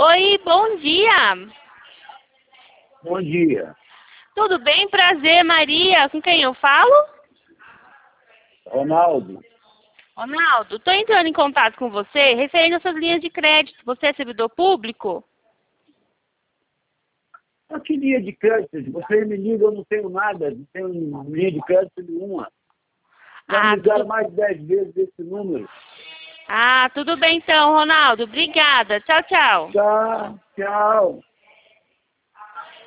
Oi, bom dia. Bom dia. Tudo bem? Prazer, Maria. Com quem eu falo? Ronaldo. Ronaldo, estou entrando em contato com você referente às suas linhas de crédito. Você é servidor público? A que linha de crédito? Você me liga, eu não tenho nada, não tenho linha de crédito nenhuma. Já me ligaram mais de 10 vezes esse número. Tudo bem então, Ronaldo. Obrigada. Tchau, tchau. Tchau, tchau.